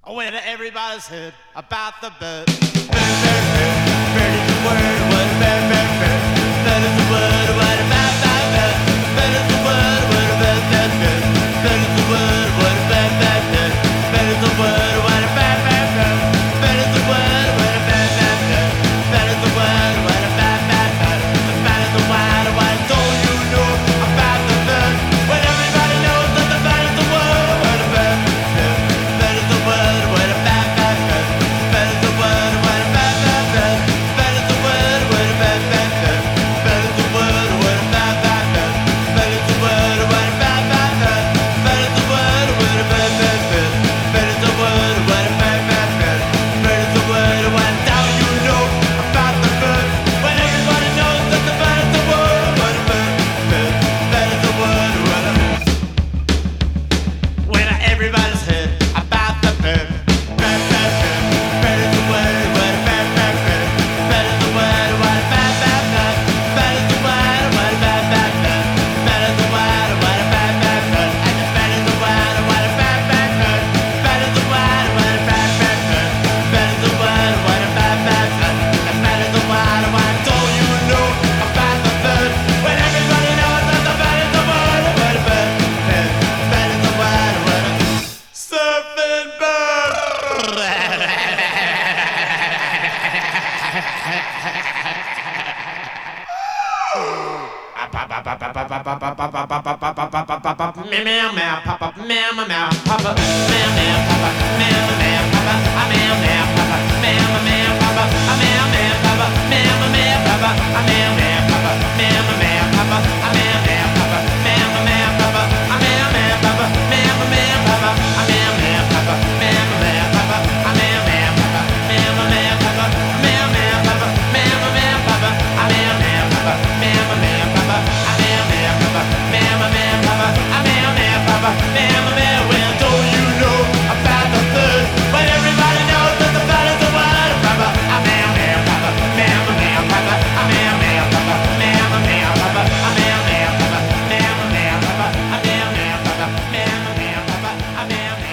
When everybody's heard about the bird. Bird, bird, bird, bird is the word. What a bird, bird, bird. Bird is the word. What a bird, bird, bird. Bird is the word. What a bird, bird, bird. Bird is the word. What a bird, bird, bird. Bird is the word. What a bird, bird, bird. Bird is the word. What a bird, bird, bird. Bird is the word. What a bird, bird, bird. The bird is the word. What don't you know about the bird? When everybody knows that the bird is the word. What a bird, bird. Bird is the word. What a bird, bird, bird. Bird is the word. What a bird, bird, bird. Bird is the word. What a bird, bird, bird. Bird is the word. What a bird, bird, bird. Bird is the word. What a bird, bird, bird. Bird is the word. What a bird, bird, bird. Bird is the word. What a bird, bird, bird. Bird is the word. What don't you know about the bird? When everybody knows that the bird is the word. What a bird, bird. Bird is the word. What a when everybody's heard about the bird. Bird, bird, bird. Bird is the word. What a bird, bird, bird. Bird is the word. What a bird, bird, bird. Bird is the word. What a bird, bird, bird. Bird is the word. What a bird, bird, bird. And the bird is the word. What a bird, bird, bird. Bird is the word. What a bird, bird, bird. Bird is the word. What a bird, bird, bird. The bird is the word. What don't you know about the bird? When everybody knows that the bird is the word. What a bird, bird. Bird is the word. What a surfing bird. Meow meow meow, papa, meow meow meow, papa, meow meow, papa, meow meow, papa, a meow meow, papa, meow meow, papa, a meow meow, papa, meow meow, papa, a meow meow, papa, meow meow, papa, a meow meow, papa, meow meow, papa, a meow meow, papa, meow meow, papa, a meow meow, papa, meow meow, papa, a meow meow, papa, meow meow, papa, meow meow, papa, meow meow, papa, a meow meow, papa, meow meow, papa, a meow meow, papa, meow meow, papa, a meow meow, papa, meow meow. Well, don't you know about the bird? When everybody knows that the bird is the word, papa, a meow meow, papa, meow meow, papa, a meow meow, papa, meow meow, papa, a meow meow, papa, meow meow, papa, a meow meow, papa, meow meow, papa, a meow meow.